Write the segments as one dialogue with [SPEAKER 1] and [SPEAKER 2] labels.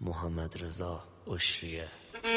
[SPEAKER 1] محمدرضا اشریه.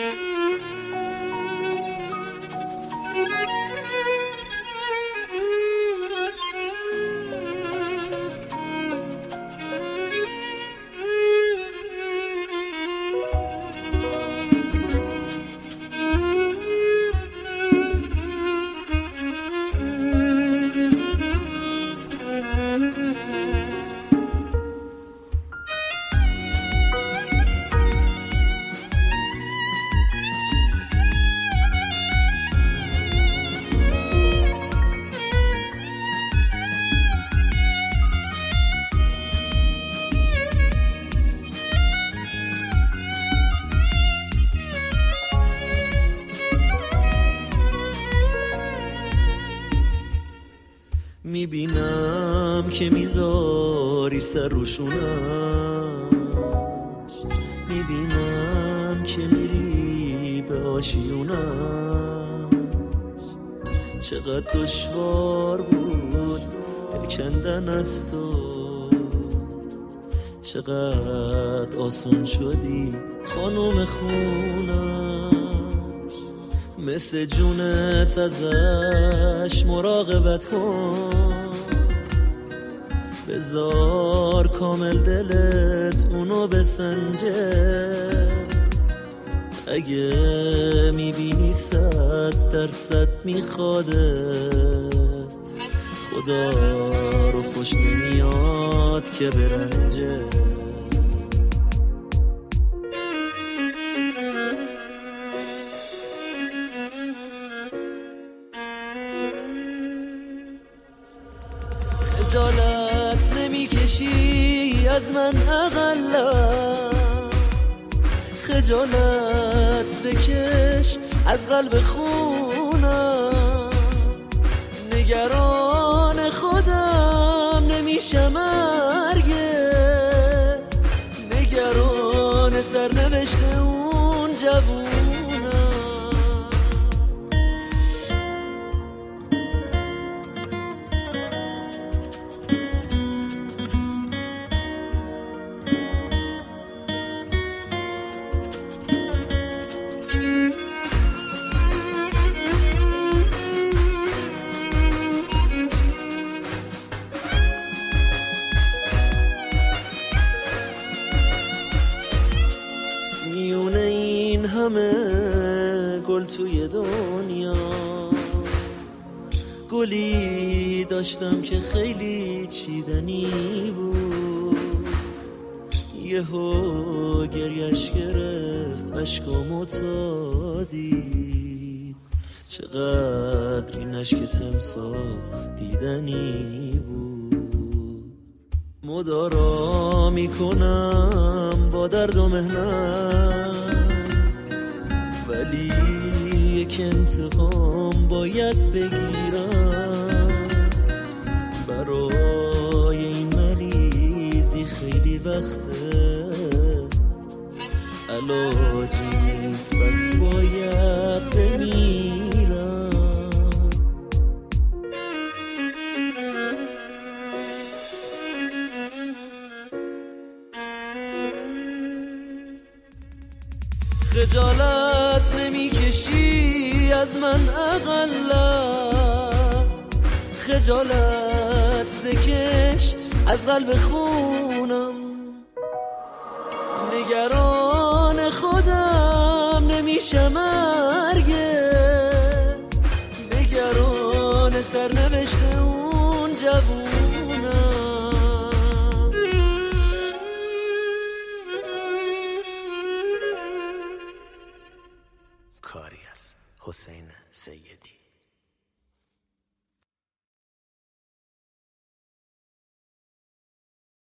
[SPEAKER 2] میبینم که میذاری سر روشونش، میبینم که میری به آشیونش. چقدر دشوار بود دل کندن از تو، چقدر آسون شدی خانوم خونش. مثل جونت ازش مراقبت کن، بذار کامل دلت اونو بسنجه. اگه میبینی 100% میخوادت، خدا رو خوش نمیاد که برنجه. خجالت نمیکشی از من اقلم، خجالت بکش از قلب خونم. نگران خودم نمیشم هرگز، نگران سرنوشت اون جوونم. میونه این همه گل توی دنیا، گلی داشتم که خیلی چیدنی بود. یهو گریش گرفت اشکامو تا دید، چقدر این اشک تمساح دیدنی بود. مدارا میکنم با درد و مهنت، ولی یک انتقام باید بگیرم. برای این مریضی خیلی وقته، علاجی نیست بس باید بمیرم. خجالت نمیکشی از من اقلم، خجالت بکش از قلب خونم. نگران خودم نمیشم هرگز، نگران سرنوشت اون جوونم.
[SPEAKER 1] کاری از حسین سیدی.